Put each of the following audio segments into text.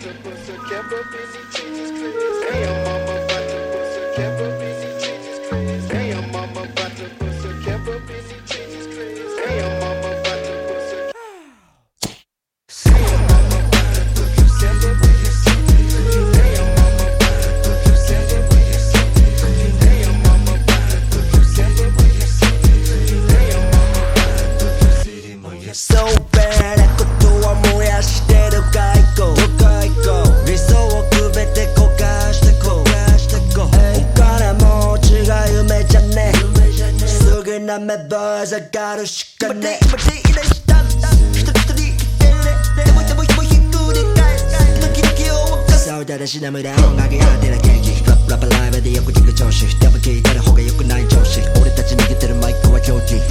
上がるしかねえ今手入れしたんだ一人でもひっくり返すドキドキを沸かすそうだらしな無駄音楽やってるケーキラップライブでよく聞く調子でも聞いてる方が良くない調子俺たち逃げてるマイクは狂気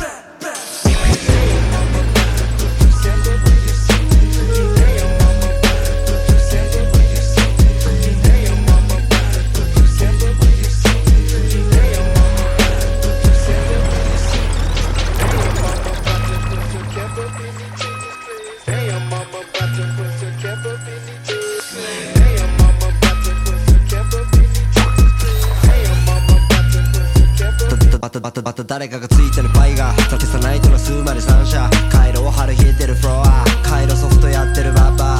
また誰かがついてるバイが消さないとの数まで三社回路を張る引いてるフロア回路ソフトやってるババ